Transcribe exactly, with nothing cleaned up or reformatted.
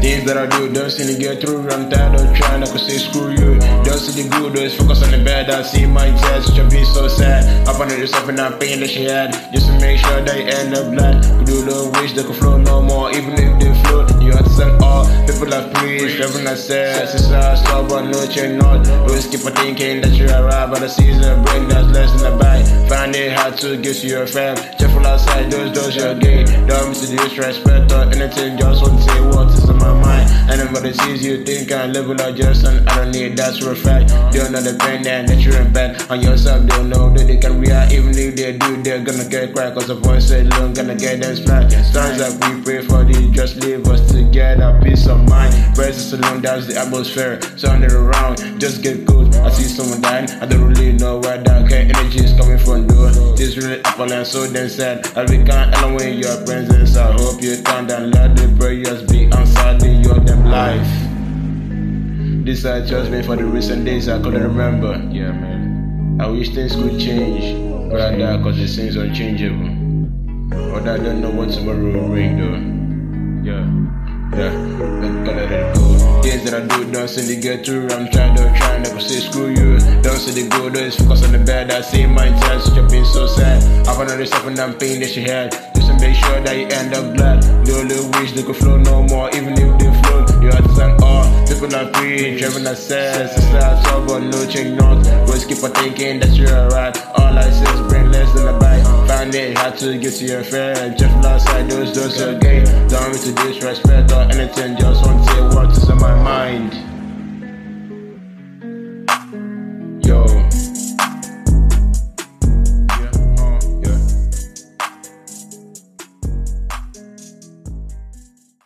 Things that I do, don't seem to get through. I'm tired of trying, I could say screw you. Don't see the good, always focus on the bad. I see my tears, which I be so sad. Up under yourself and that pain that she had, just to make sure that you end up glad. Could do the wish they could flow no more, even if they float. You understand all people have preached, everyone has said. Sister, I saw, but no change not. Always keep on thinking that you arrive by the season break, that's less in the bag. Find it hard to get to your fam. Careful outside, those doors you're gay. Don't miss the disrespect or anything, just want to say what is on my mind. Anybody sees you think I live without just and I don't need that for a fact. They don't know the pain that you're in bed on yourself, they don't know that they can react. Even if they do, they're gonna get quiet, cause the voice said long, gonna get them smacked. Times that we pray for these, just leave us together, peace of mind. Versus alone, that's the atmosphere. Turn it around, just get good. I see someone dying, I don't really know where that kind of energy is coming from, though. This really apple and so then sad. I we can't elevate your presence. I hope you can and let the prayers be answered in your damn life. This I just made for the recent days I couldn't remember. Yeah, man. I wish things could change, but I die cause it seems unchangeable. But I don't know what tomorrow will bring, though. Yeah. Yeah, I'm gonna let it go. Things that I do don't seem to get through. I'm trying to try, never say screw you. Don't see the good, always focus on the bad. I see my tears, which have been so sad. I've under yourself and I'm pain that she had, just to make sure that you end up glad. The only wish they could flow no more, even if they float. You understand all people are preach, everyone has said. Sister, I saw, but no change not. Always keep on thinking that you're alright. All I say is bring less than a bite. Find it hard to get to your friend. Just outside those doors are gay. Don't miss the disrespect or anything, just want to say what is on my mind.